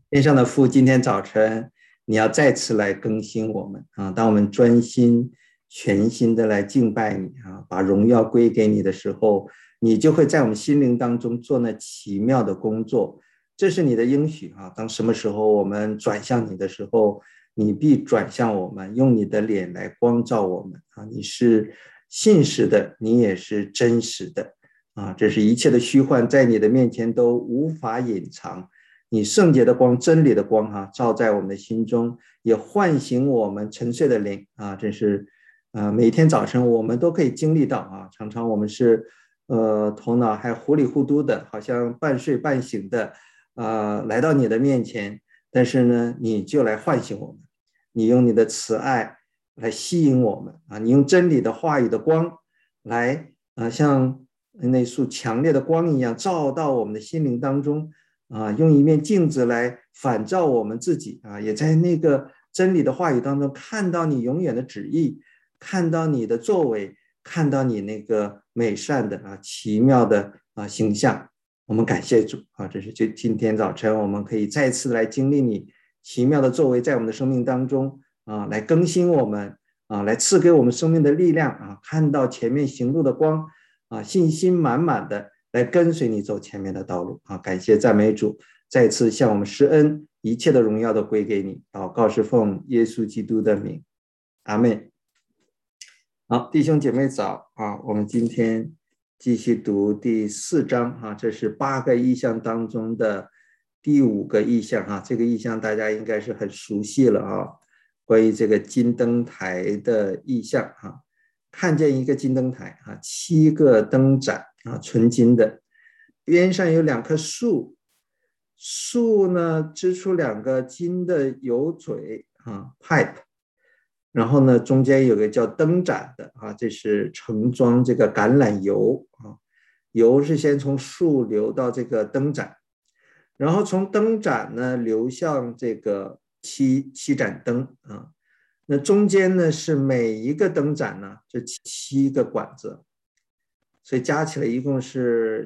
天上的父，今天早晨你要再次来更新我们啊！当我们专心、全心的来敬拜你啊，把荣耀归给你的时候，你就会在我们心灵当中做那奇妙的工作。这是你的应许啊！当什么时候我们转向你的时候，你必转向我们，用你的脸来光照我们啊！你是信实的，你也是真实的啊！这是一切的虚幻，在你的面前都无法隐藏。你圣洁的光，真理的光照在我们的心中，也唤醒我们沉睡的灵啊！真是，每天早晨我们都可以经历到啊，常常我们是头脑还糊里糊涂的，好像半睡半醒的来到你的面前，但是呢，你就来唤醒我们，你用你的慈爱来吸引我们啊！你用真理的话语的光来像那束强烈的光一样照到我们的心灵当中。用一面镜子来反照我们自己啊，也在那个真理的话语当中看到你永远的旨意，看到你的作为，看到你那个美善的奇妙的形象。我们感谢主啊！这是就今天早晨我们可以再次来经历你奇妙的作为，在我们的生命当中来更新我们来赐给我们生命的力量看到前面行路的光信心满满的。来跟随你走前面的道路感谢赞美主，再次向我们施恩，一切的荣耀都归给你。祷告是奉耶稣基督的名，阿们。好，弟兄姐妹早我们今天继续读第4章这是8个意象当中的第5个意象这个意象大家应该是很熟悉了关于这个金灯台的意象看见一个金灯台7个灯盏纯金的，边上有2棵树，树呢支出2个金的油嘴pipe， 然后呢中间有个叫灯盏的这是盛装这个橄榄油油是先从树流到这个灯盏，然后从灯盏呢流向这个七盏灯那中间呢是每一个灯盏呢这7个管子，所以加起来一共是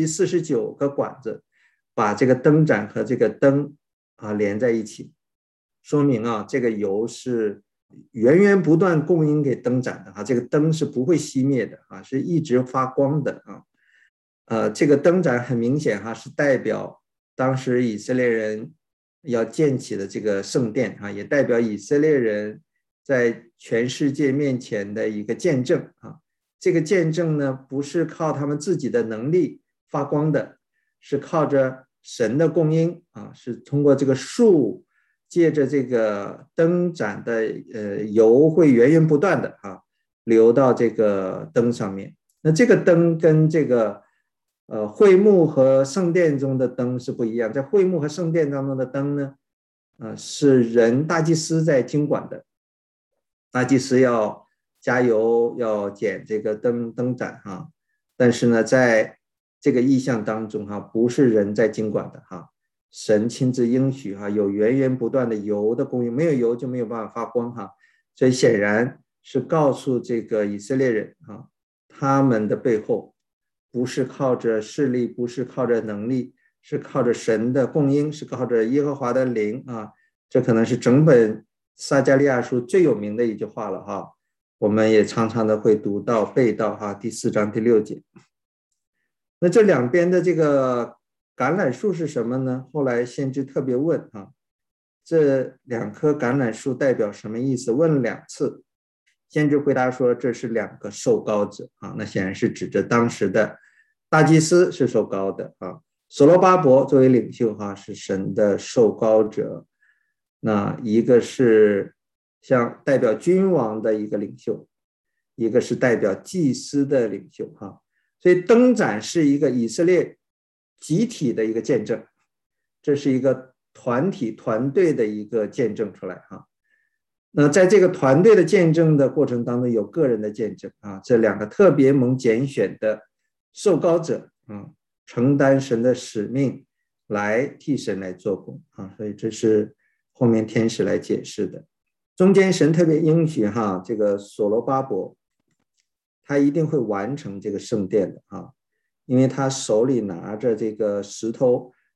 49个管子，把这个灯盏和这个灯连在一起，说明这个油是源源不断供应给灯盏的这个灯是不会熄灭的是一直发光的这个灯盏很明显是代表当时以色列人要建起的这个圣殿也代表以色列人在全世界面前的一个见证这个见证呢不是靠他们自己的能力发光的，是靠着神的供应是通过这个树借着这个灯盏的油会源源不断的流到这个灯上面。那这个灯跟这个会幕和圣殿中的灯是不一样，在会幕和圣殿当中的灯呢是人大祭司在经管的，大祭司要加油要点这个灯盏但是呢在这个意象当中不是人在经管的神亲自应许有源源不断的油的供应，没有油就没有办法发光所以显然是告诉这个以色列人他们的背后不是靠着势力，不是靠着能力，是靠着神的供应，是靠着耶和华的灵这可能是整本撒迦利亚书最有名的一句话了我们也常常的会读到背到第4章第6节。那这两边的这个橄榄树是什么呢？后来先知特别问这2棵橄榄树代表什么意思？问了2次，先知回答说这是2个受膏者那显然是指着当时的大祭司是受膏的所罗巴伯作为领袖是神的受膏者，那一个是像代表君王的一个领袖，一个是代表祭司的领袖所以灯盏是一个以色列集体的一个见证，这是一个团队的一个见证出来那在这个团队的见证的过程当中有个人的见证这2个特别蒙拣选的受膏者承担神的使命来替神来做工所以这是后面天使来解释的。中间神特别应许这个所罗巴伯他一定会完成这个圣殿的因为他手里拿着这个石头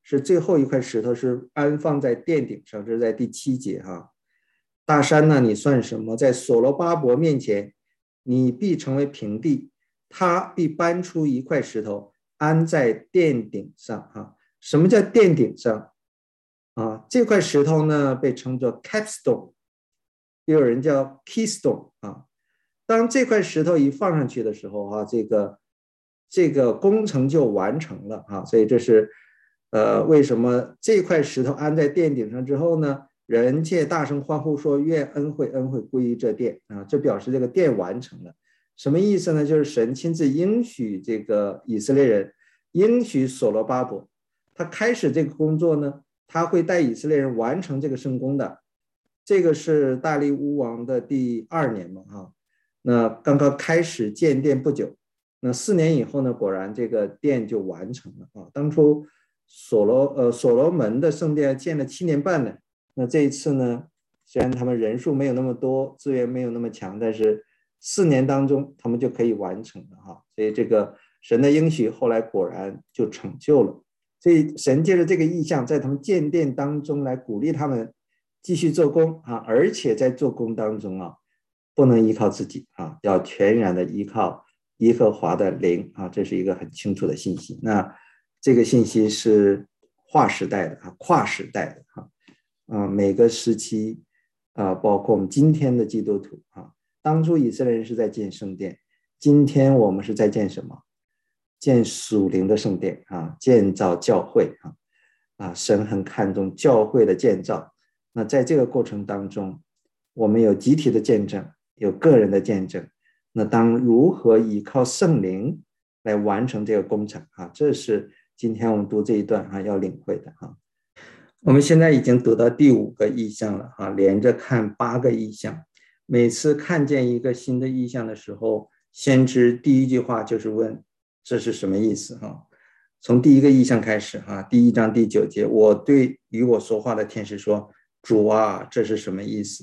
是最后一块石头是安放在殿顶上，这是在第7节哈。大山呢，你算什么？在所罗巴伯面前，你必成为平地，他必搬出一块石头，安在殿顶上哈。什么叫殿顶上啊？这块石头呢，被称作 capstone， 也有人叫 keystone 啊。当这块石头一放上去的时候啊，这个工程就完成了啊。所以这是为什么这块石头安在殿顶上之后呢，人皆大声欢呼说愿恩惠归于这殿啊，这表示这个殿完成了。什么意思呢？就是神亲自应许这个以色列人，应许所罗巴伯，他开始这个工作呢，他会带以色列人完成这个圣工的。这个是大利乌王的第2年嘛哈，那刚刚开始建殿不久，那4年以后呢，果然这个殿就完成了啊。当初所罗门的圣殿建了7年半呢，那这一次呢，虽然他们人数没有那么多，资源没有那么强，但是4年当中他们就可以完成了哈。所以这个神的应许后来果然就成就了。所以神借着这个意象，在他们建殿当中来鼓励他们继续做工啊，而且在做工当中啊，不能依靠自己啊，要全然的依靠耶和华的灵啊，这是一个很清楚的信息。那这个信息是划时代的啊，跨时代的每个时期包括我们今天的基督徒啊，当初以色列人是在建圣殿，今天我们是在建什么？建属灵的圣殿啊，建造教会神很看重教会的建造。那在这个过程当中，我们有集体的见证，有个人的见证。那当如何依靠圣灵来完成这个工程这是今天我们读这一段要领会的我们现在已经读到第5个意象了连着看8个意象。每次看见一个新的意象的时候，先知第一句话就是问这是什么意思从第1个意象开始第1章第9节，我对与我说话的天使说，主啊，这是什么意思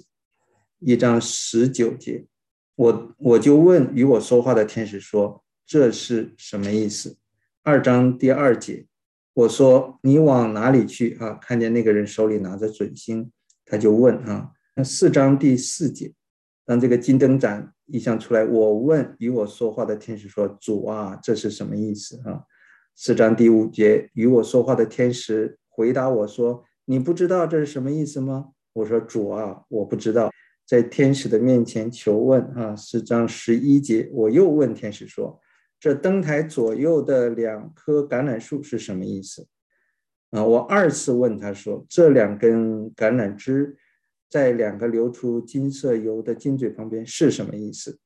？1章19节，我就问与我说话的天使说，这是什么意思？2章第2节，我说你往哪里去看见那个人手里拿着准星，他就问4章第4节，当这个金灯展意象出来，我问与我说话的天使说，主啊，这是什么意思4章第5节，与我说话的天使回答我说，你不知道这是什么意思吗？我说，主啊，我不知道。在天使的面前求问4章11节，我又问天使说，这灯台左右的2棵橄榄树是什么意思我2次问他说，这2根橄榄枝在2个流出金色油的金嘴旁边是什么意思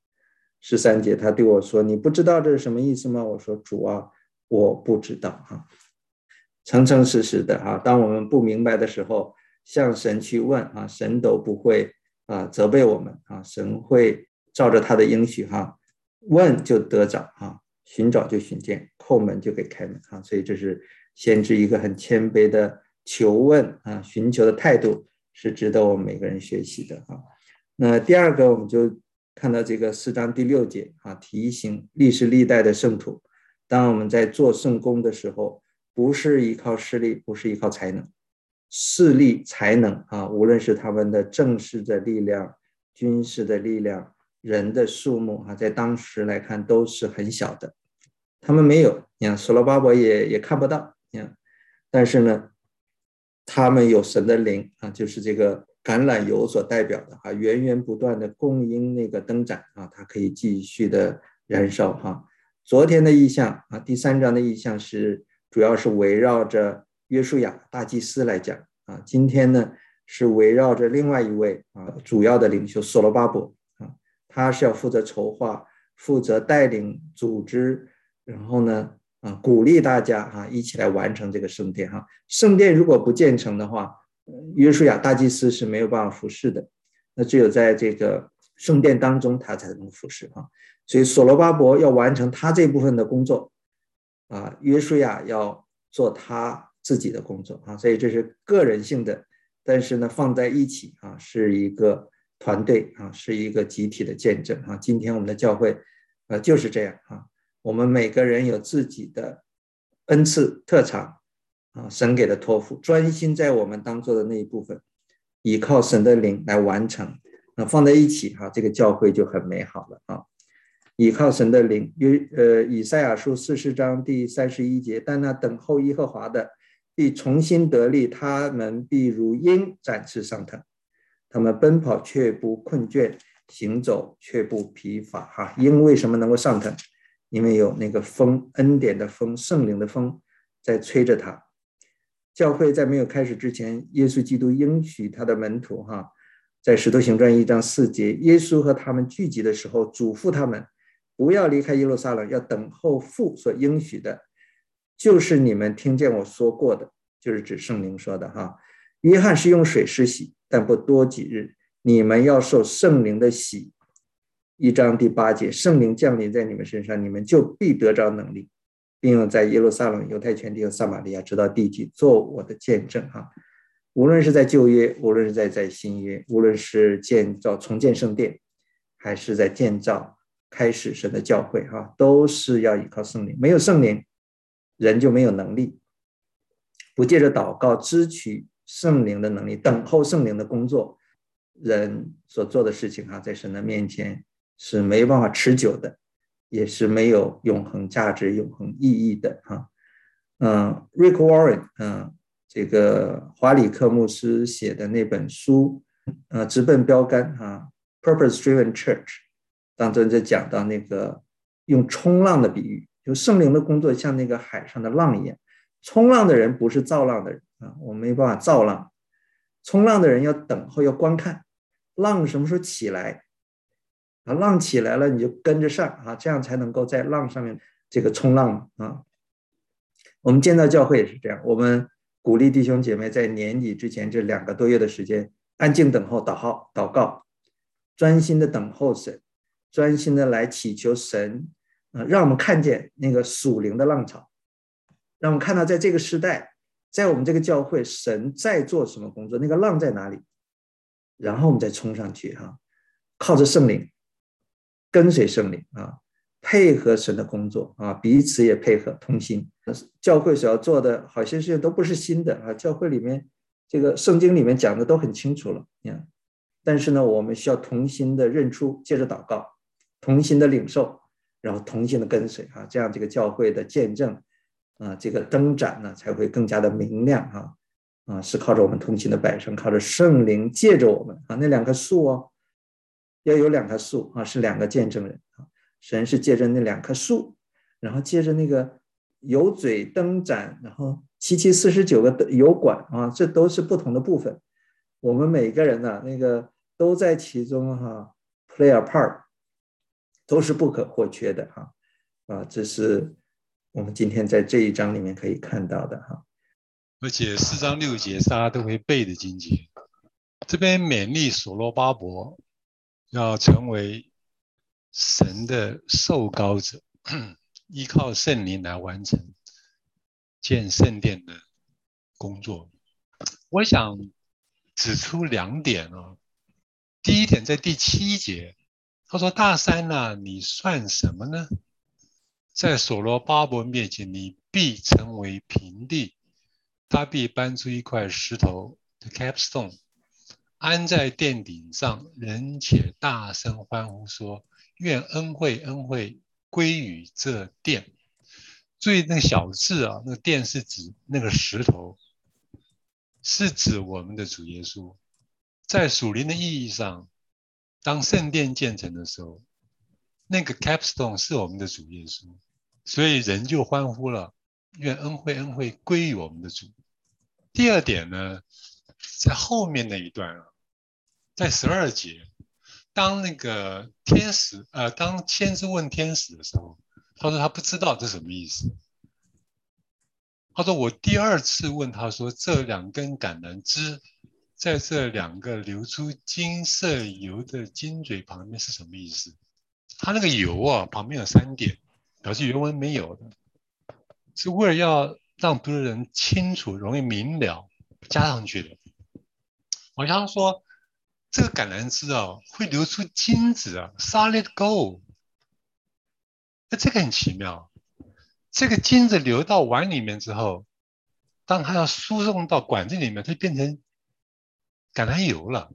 ？13节他对我说，你不知道这是什么意思吗？我说，主啊，我不知道诚诚实实的当我们不明白的时候，向神去问神都不会责备我们神会照着他的应许问就得着寻找就寻见，叩门就给开门所以这是先知一个很谦卑的求问寻求的态度，是值得我们每个人学习的那第2个，我们就看到这个4章第6节提醒历世历代的圣徒，当我们在做圣工的时候，不是依靠势力，不是依靠才能，势力才能无论是他们的政事的力量、军事的力量、人的数目在当时来看都是很小的，他们没有，你看所罗巴伯也看不到，但是呢，他们有神的灵就是这个橄榄油所代表的源源不断的供应那个灯盏它可以继续的燃烧昨天的意象第3章的意象是主要是围绕着约书亚大祭司来讲今天呢是围绕着另外一位主要的领袖所罗巴伯他是要负责筹划，负责带领组织，然后呢鼓励大家一起来完成这个圣殿圣殿如果不建成的话，约书亚大祭司是没有办法服侍的，那只有在这个圣殿当中他才能服侍所以所罗巴伯要完成他这部分的工作约书亚要做他自己的工作所以这是个人性的，但是呢放在一起是一个团队是一个集体的见证今天我们的教会就是这样我们每个人有自己的恩赐特长， 神给的托付，专心在我们当做的那一部分，依靠神的灵来完成。放在一起这个教会就很美好了依靠神的灵，以赛亚书40章第31节，但那等候耶和华的必重新得力，他们必如鹰展翅上腾，他们奔跑却不困倦，行走却不疲乏鹰为什么能够上腾？因为有那个风，恩典的风，圣灵的风在吹着它。教会在没有开始之前，耶稣基督应许他的门徒在使徒行传1章4节，耶稣和他们聚集的时候，嘱咐他们不要离开耶路撒冷，要等候父所应许的，就是你们听见我说过的，就是指圣灵说的约翰是用水施洗，但不多几日，你们要受圣灵的洗。1章第8节，圣灵降临在你们身上，你们就必得着能力，并在耶路撒冷、犹太全地和撒玛利亚直到地极做我的见证无论是在旧约，无论是在新约，无论是重建圣殿，还是在建造开始神的教会都是要依靠圣灵。没有圣灵，人就没有能力。不借着祷告支取圣灵的能力，等候圣灵的工作，人所做的事情在神的面前是没办法持久的，也是没有永恒价值、永恒意义的Rick Warren 这个华里克牧师写的那本书直奔标杆Purpose Driven Church 当中就讲到那个用冲浪的比喻，就圣灵的工作像那个海上的浪一样，冲浪的人不是造浪的人我们没办法造浪，冲浪的人要等候，要观看浪什么时候起来浪起来了你就跟着上这样才能够在浪上面这个冲浪我们建造教会也是这样，我们鼓励弟兄姐妹在年底之前这2个多月的时间安静等候祷告，专心的等候神，专心的来祈求神让我们看见那个属灵的浪潮，让我们看到在这个时代，在我们这个教会神在做什么工作，那个浪在哪里，然后我们再冲上去靠着圣灵，跟随圣灵配合神的工作彼此也配合同心。教会所要做的好些事情都不是新的教会里面这个圣经里面讲的都很清楚了但是呢我们需要同心的认出，接着祷告，同心的领受，然后同心的跟随这样这个教会的见证这个灯盏呢才会更加的明亮是靠着我们同心的摆上，靠着圣灵借着我们那2棵树要有2棵树是2个见证人神是借着那2棵树，然后借着那个油嘴灯盏，然后749个油管这都是不同的部分，我们每个人那个都在其中play a part， 都是不可或缺的这是我们今天在这一章里面可以看到的而且4章6节是大家都会背的经节。这边勉励所罗巴伯要成为神的受膏者，依靠圣灵来完成建圣殿的工作。我想指出2点第一点在第7节，他说大山你算什么呢？在所罗巴伯面前你必成为平地，他必搬出一块石头的 capstone， 安在殿顶上，人且大声欢呼说，愿恩惠归于这殿。注意那个小字那个殿是指那个石头，是指我们的主耶稣。在属灵的意义上，当圣殿建成的时候，那个 capstone 是我们的主耶稣，所以人就欢呼了，愿恩惠归于我们的主。第二点呢，在后面那一段在12节，当那个天使当先知问天使的时候，他说他不知道这什么意思。他说我第2次问他说，这2根橄榄枝在这2个流出金色油的金嘴旁边是什么意思？他那个油旁边有3点，表示原文没有的，是为了要让读的人清楚容易明了加上去的。好像说这个橄榄枝会流出金子solid gold， 这个很奇妙。这个金子流到碗里面之后， 当它要输送到管子里面，它就变成橄榄油了。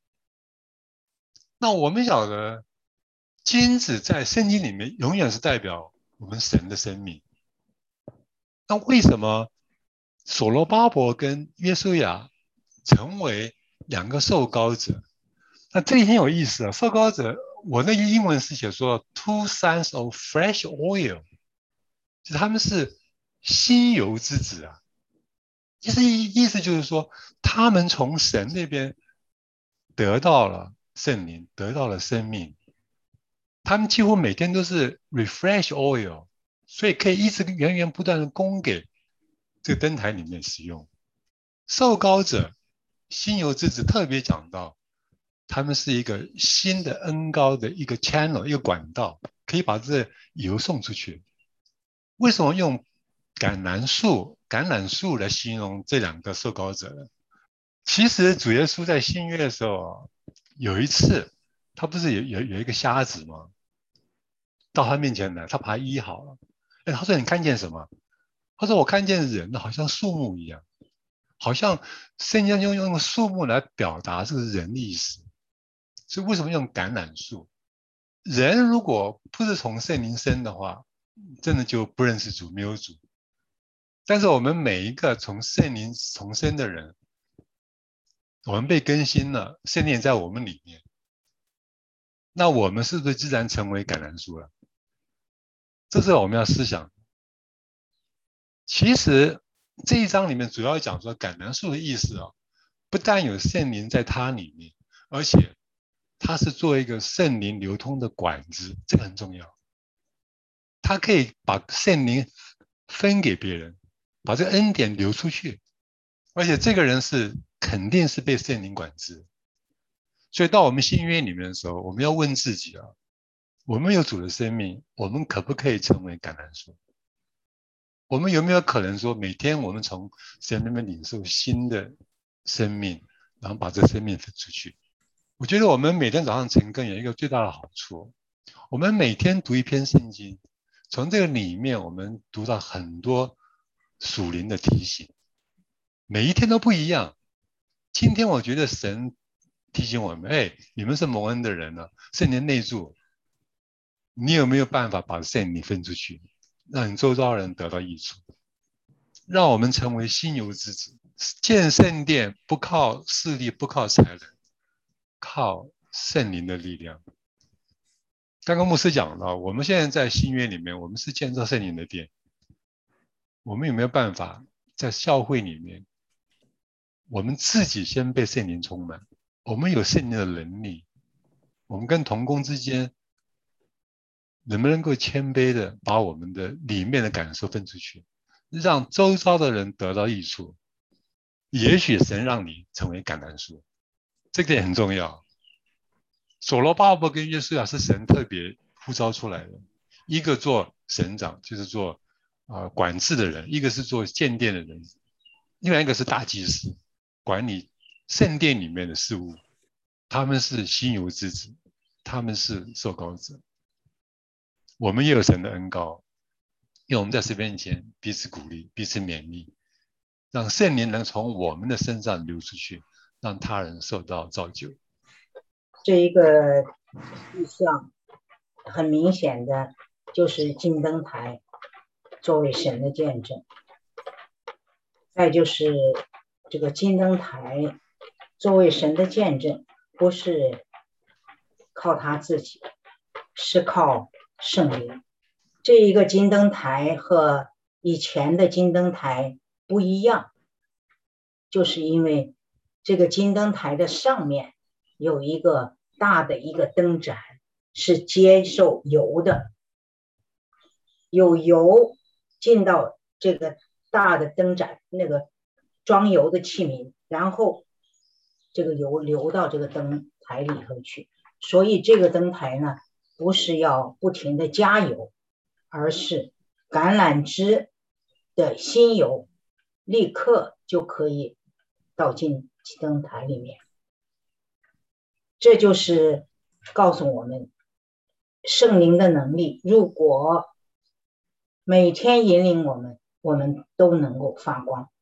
那我们晓得，金子在圣经里面永远是代表我们神的生命。那为什么所罗巴伯跟约书亚成为两个受膏者？那这很有意思啊！受膏者，我那个英文是写说 two sons of fresh oil， 就他们是新油之子啊。意思就是说，他们从神那边得到了圣灵，得到了生命。他们几乎每天都是 refresh oil， 所以可以一直源源不断的供给这个灯台里面使用。受膏者、新油之子特别讲到，他们是一个新的恩膏的一个 channel， 一个管道，可以把这油送出去。为什么用橄榄树来形容这两个受膏者呢？其实主耶稣在新约的时候，有一次他不是有一个瞎子吗？到他面前来，他把他医好了。他说你看见什么？他说我看见人好像树木一样，好像圣经用树木来表达这个人的意思。所以为什么用橄榄树？人如果不是从圣灵生的话，真的就不认识主，没有主。但是我们每一个从圣灵重生的人，我们被更新了，圣灵在我们里面，那我们是不是自然成为橄榄树了？这是我们要思想。其实这一章里面主要讲说橄榄树的意思啊，不但有圣灵在它里面，而且它是做一个圣灵流通的管子，这个很重要。它可以把圣灵分给别人，把这个恩典流出去，而且这个人是肯定是被圣灵管制。所以到我们新约里面的时候，我们要问自己啊，我们有主的生命，我们可不可以成为橄榄树？我们有没有可能说，每天我们从神那边领受新的生命，然后把这生命分出去？我觉得我们每天早上晨更有一个最大的好处，我们每天读一篇圣经，从这个里面我们读到很多属灵的提醒，每一天都不一样。今天我觉得神提醒我们，你们是蒙恩的人了，圣灵内住，你有没有办法把圣灵分出去，让你周遭人得到益处？让我们成为新油之子。建圣殿不靠势力，不靠才能，靠圣灵的力量。刚刚牧师讲了，我们现在在新约里面，我们是建造圣灵的殿。我们有没有办法在教会里面，我们自己先被圣灵充满，我们有圣灵的能力，我们跟同工之间能不能够谦卑的把我们的里面的感受分出去，让周遭的人得到益处？也许神让你成为橄榄树，这点很重要。所罗巴伯跟约书亚是神特别呼召出来的，一个做省长，就是做管制的人；一个是做建殿的人，另外一个是大祭司，管理圣殿里面的事务。他们是新油之子，他们是受膏者。我们也有神的恩膏，因为我们在神面前彼此鼓励，彼此勉励，让圣灵能从我们的身上流出去，让他人受到造就。 这一个意象很明显的就是金灯台作为神的见证，再就是这个金灯台作为神的见证，不是靠他自己，是靠圣灵。这一个金灯台和以前的金灯台不一样，就是因为这个金灯台的上面有一个大的一个灯盏，是接受油的，有油进到这个大的灯盏那个装油的器皿，然后这个油流到这个灯台里头去。所以这个灯台呢，不是要不停的加油，而是橄榄枝的新油立刻就可以倒进灯台里面。这就是告诉我们圣灵的能力，如果每天引领我们，我们都能够发光。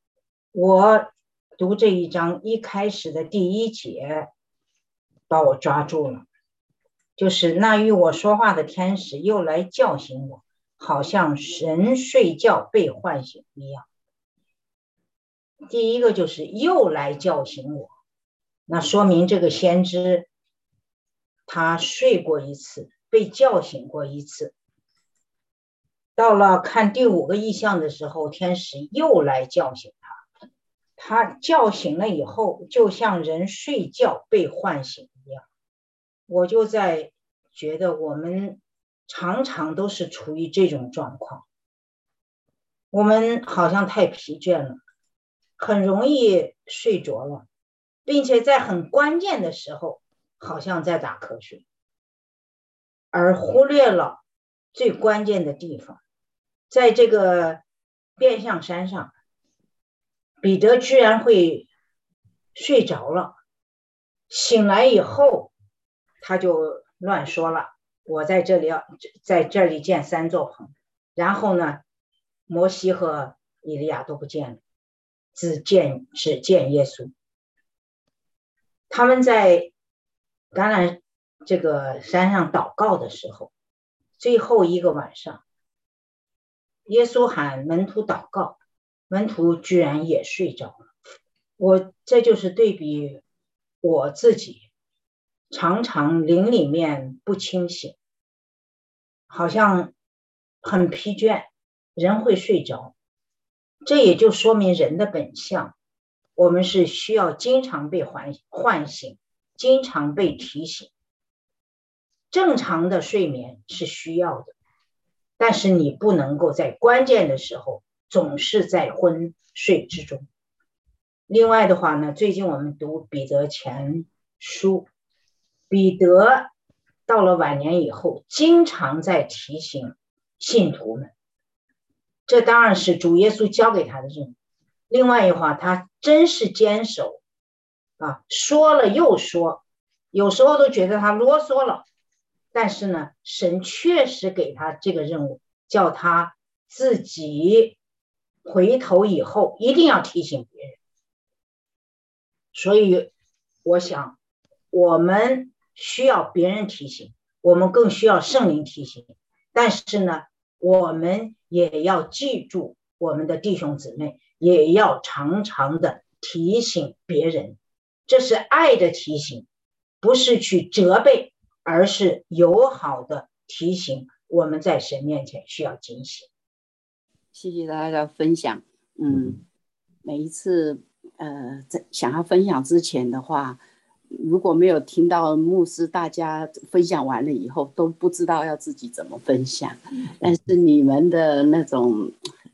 我读这一章一开始的第1节把我抓住了，就是那与我说话的天使又来叫醒我，好像人睡觉被唤醒一样。第一个就是又来叫醒我，那说明这个先知他睡过一次，被叫醒过一次。到了看第5个异象的时候，天使又来叫醒他，他叫醒了以后，就像人睡觉被唤醒一样。我就在觉得我们常常都是处于这种状况，我们好像太疲倦了，很容易睡着了，并且在很关键的时候好像在打瞌睡，而忽略了最关键的地方。在这个变相山上，彼得居然会睡着了，醒来以后他就乱说了，我在这里建3座棚，然后呢摩西和以利亚都不见了，只见耶稣。他们在橄榄这个山上祷告的时候，最后一个晚上，耶稣喊门徒祷告，门徒居然也睡着了。这就是对比我自己，常常灵里面不清醒，好像很疲倦，人会睡着。这也就说明人的本相，我们是需要经常被唤醒，经常被提醒。正常的睡眠是需要的，但是你不能够在关键的时候总是在昏睡之中。另外的话呢，最近我们读彼得前书，彼得到了晚年以后经常在提醒信徒们，这当然是主耶稣交给他的任务。另外一话，他真是坚守说了又说，有时候都觉得他啰嗦了，但是呢，神确实给他这个任务，叫他自己回头以后一定要提醒别人。所以我想我们需要别人提醒，我们更需要圣灵提醒，但是呢，我们也要记住我们的弟兄姊妹，也要常常的提醒别人，这是爱的提醒，不是去责备，而是友好的提醒我们在神面前需要警醒。 谢谢大家的分享。每一次在想要分享之前的话，如果没有听到牧师大家分享完了以后，都不知道要自己怎么分享。但是你们的那种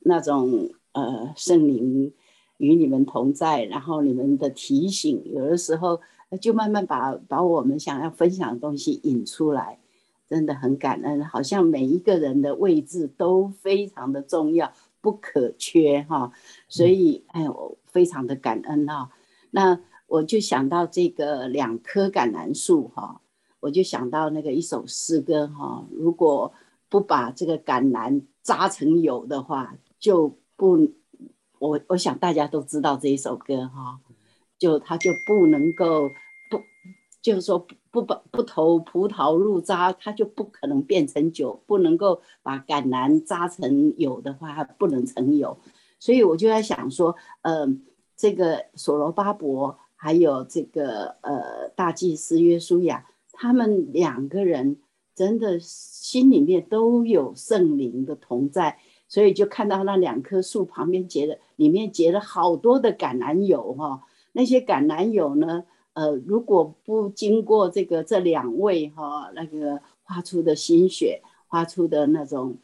圣灵与你们同在，然后你们的提醒，有的时候就慢慢把我们想要分享的东西引出来，真的很感恩。好像每一个人的位置都非常的重要，不可缺哈，所以我非常的感恩哈。那我就想到这个2棵橄榄树哈，我就想到那个一首诗歌哈，如果不把这个橄榄榨成油的话，就不，我想大家都知道这一首歌哈，它就不能够就是说不投葡萄入渣，它就不可能变成酒，不能够把橄榄榨成油的话，它不能成油。所以我就在想说，这个所罗巴伯还有这个大祭司约书亚，他们2个人真的心里面都有圣灵的同在，所以就看到那2棵树旁边里面结了好多的橄榄油哈。那些橄榄油呢，如果不经过这2位那个花出的心血，花出的那种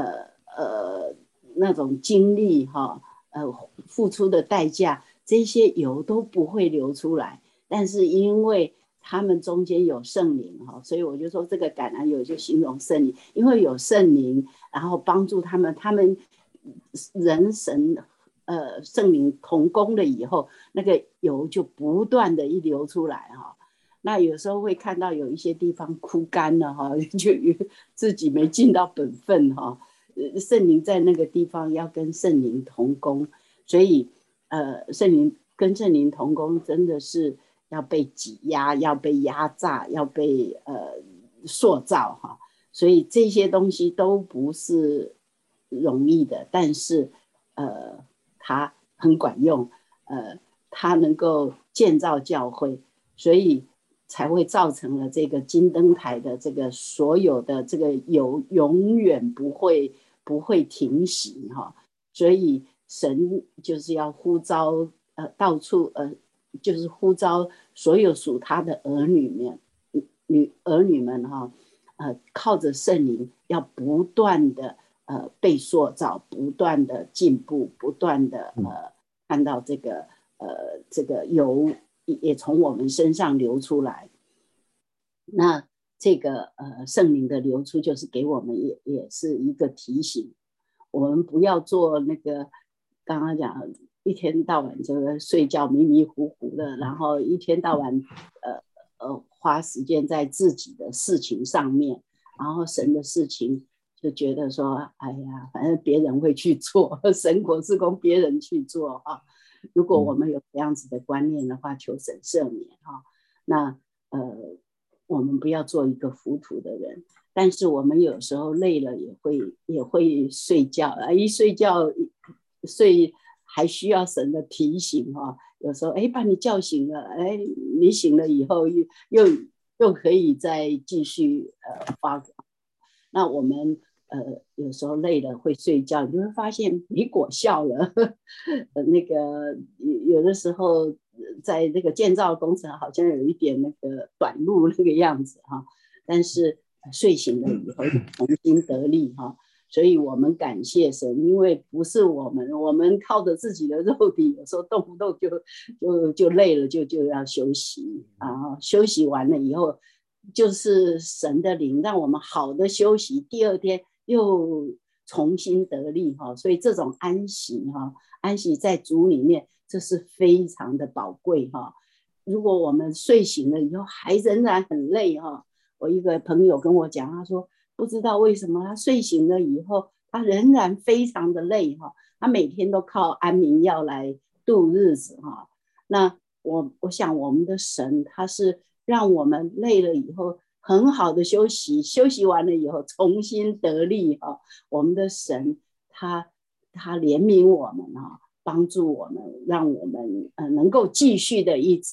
精力付出的代价，这些油都不会流出来。但是因为他们中间有圣灵所以我就说这个橄榄油就形容圣灵，因为有圣灵，然后帮助他们人神圣灵同工了以后，那个油就不断的流出来那有时候会看到有一些地方枯干了就自己没尽到本分圣灵在那个地方要跟圣灵同工，所以圣灵跟圣灵同工真的是要被挤压，要被压榨，要被塑造哈，所以这些东西都不是容易的，但是它很管用，它能够建造教会，所以才会造成了这个金灯台的这个所有的这个永远不会停息哈，所以神就是要呼召到处就是呼召所有属他的儿女们哈，靠着圣灵要不断的被塑造，不断的进步，不断的看到这个油也从我们身上流出来。那这个圣灵的流出就是给我们也是一个提醒，我们不要做那个刚刚讲一天到晚这个睡觉迷迷糊糊的，然后一天到晚花时间在自己的事情上面，然后神的事情就觉得说哎呀反正别人会去做，神国是供别人去做哈。如果我们有这样子的观念的话，求神赦免哈。那我们不要做一个糊涂的人，但是我们有时候累了也会睡觉，一睡觉睡还需要神的提醒哈。有时候把你叫醒了，你醒了以后又可以再继续发光。那我们有时候累了会睡觉，你就会发现没果效了。那个有的时候在那个建造工程好像有一点那个短路那个样子哈，但是睡醒了以后重新得力哈。所以我们感谢神，因为不是我们靠着自己的肉体，有时候动不动就累了就要休息啊，休息完了以后就是神的灵让我们好的休息，第二天又重新得力哈。所以这种安息哈，安息在主里面，这是非常的宝贵哈。如果我们睡醒了以后还仍然很累哈，我一个朋友跟我讲，他说不知道为什么他睡醒了以后他仍然非常的累哈，他每天都靠安眠药来度日子哈。那我想我们的神他是让我们累了以后很好的休息，休息完了以后重新得力哈。我们的神他怜悯我们哈，帮助我们，让我们能够继续的一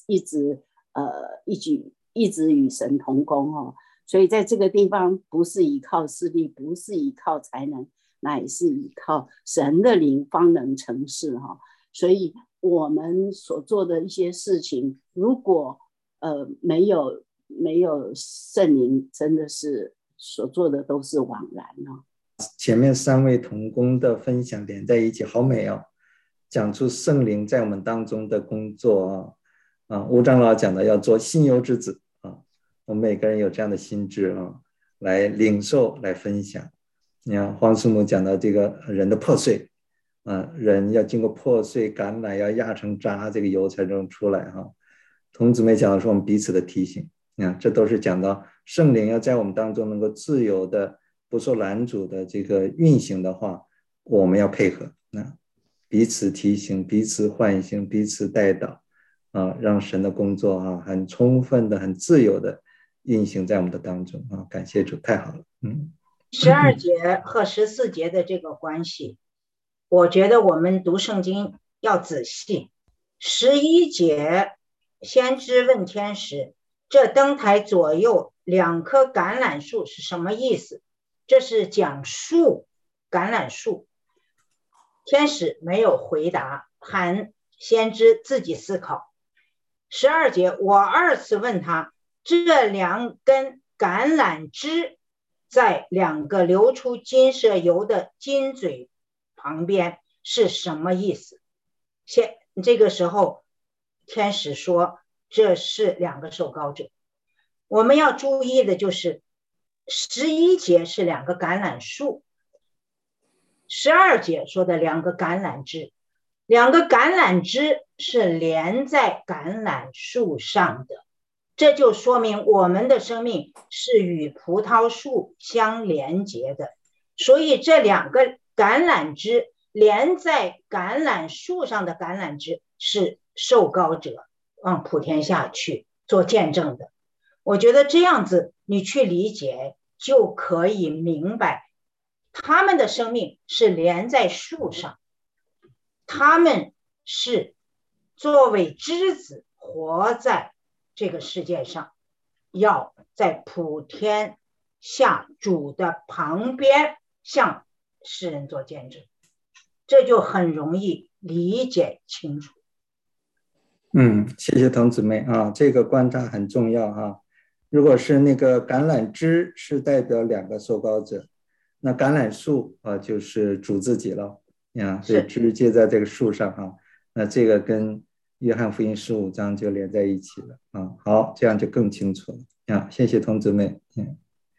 直与神同工哈。所以在这个地方不是依靠势力，不是依靠才能，那也是依靠神的灵方能成事哈。所以我们所做的一些事情，如果没有圣灵，真的是所做的都是枉然哦。 前面3位同工的分享连在一起，好美哦，讲出圣灵在我们当中的工作吴长老讲的要做信忧之子我们每个人有这样的心智来领受来分享。你看黄师母讲到这个人的破碎人要经过破碎，橄榄要压成渣，这个油才能出来童姊妹讲的说我们彼此的提醒，你看这都是讲到圣灵要在我们当中能够自由的不受拦阻的这个运行的话，我们要配合彼此提醒，彼此唤醒，彼此带导让神的工作很充分的很自由的运行在我们的当中感谢主，太好了。 12节和14节的这个关系，我觉得我们读圣经要仔细。11节，先知问天使，这灯台左右2棵橄榄树是什么意思？这是讲树，橄榄树。天使没有回答，喊先知自己思考。12节，我2次问他，这2根橄榄枝在2个流出金色油的金嘴旁边是什么意思？这个时候天使说这是2个受膏者。我们要注意的就是11节是2个橄榄树，12节说的2个橄榄枝，2个橄榄枝是连在橄榄树上的，这就说明我们的生命是与葡萄树相连结的。所以这2个橄榄枝连在橄榄树上的橄榄枝是受膏者往普天下去做见证的。我觉得这样子你去理解就可以明白，他们的生命是连在树上，他们是作为枝子活在这个世界上，要在普天下主的旁边向世人做见证，这就很容易理解清楚。 谢谢童姊妹啊，这个观察很重要哈。如果是那个橄榄枝是代表2个受膏者，那橄榄树就是主自己了呀，所以枝接在这个树上哈，那这个跟约翰福音15章就连在一起了啊。好，这样就更清楚了呀。谢谢童姊妹。